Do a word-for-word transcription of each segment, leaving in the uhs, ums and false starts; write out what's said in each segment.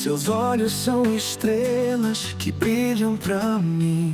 Seus olhos são estrelas que brilham pra mim.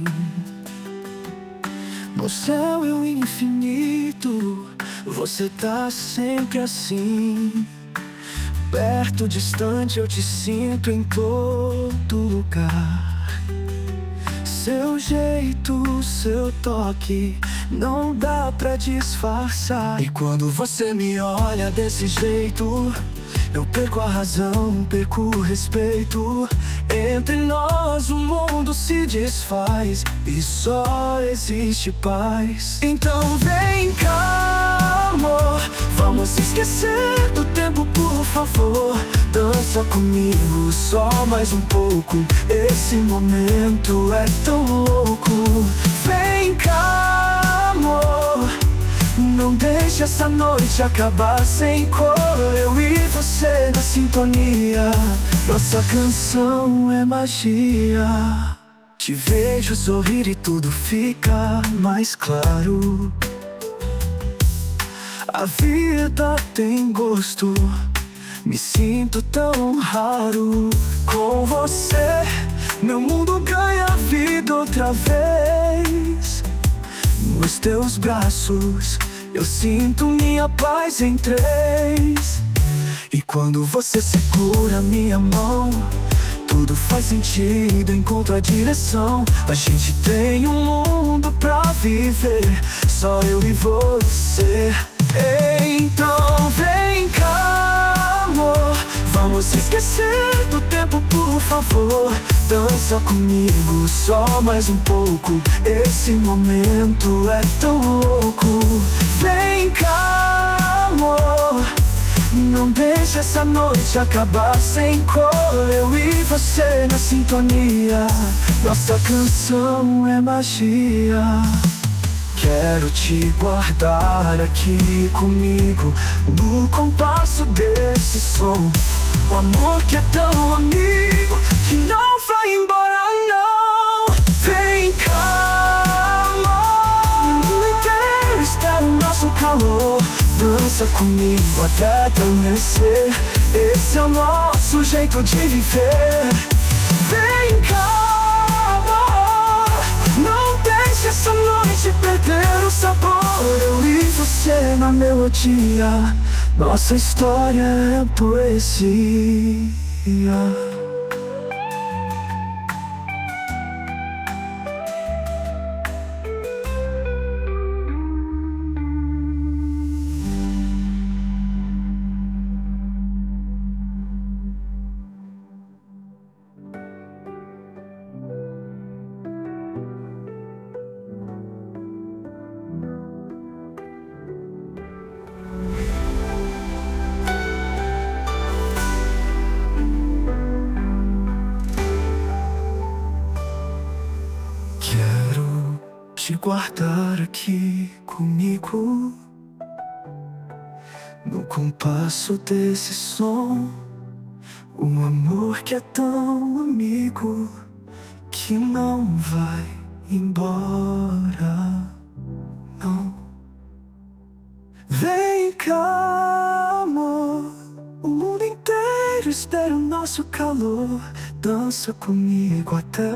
No céu e o infinito, você tá sempre assim. Perto, distante, eu te sinto em todo lugar. Seu jeito, seu toque, não dá pra disfarçar. E quando você me olha desse jeito, eu perco a razão, perco o respeito. Entre nós o mundo se desfaz e só existe paz. Então vem cá, amor, vamos esquecer do tempo, por favor. Dança comigo só mais um pouco, esse momento é tão louco. Vem cá, amor, não deixe essa noite acabar sem cor. Eu e você na sintonia, nossa canção é magia. Te vejo sorrir e tudo fica mais claro. A vida tem gosto, me sinto tão raro. Com você, meu mundo ganha vida outra vez. Nos teus braços, eu sinto minha paz em três. E quando você segura minha mão, tudo faz sentido, encontro a direção. A gente tem um mundo pra viver, só eu e você. Então vem cá, amor, vamos esquecer do tempo, por favor. Dança comigo só mais um pouco, esse momento é tão louco. Vem cá, amor, não deixe essa noite acabar sem cor. Eu e você na sintonia, nossa canção é magia. Quero te guardar aqui comigo, no compasso desse som. O amor que é tão amigo, que não vai embora não. Vem cá, amor, o mundo inteiro espera o nosso calor. Dança comigo até adormecer, esse é o nosso jeito de viver. Vem cá, amor, não deixe essa noite perder o sabor. Eu e você na melodia, nossa história é poesia. Quero te guardar aqui comigo, no compasso desse som. O amor que é tão amigo, que não vai embora, não. Vem cá, amor, o mundo inteiro espera o nosso calor. Dança comigo até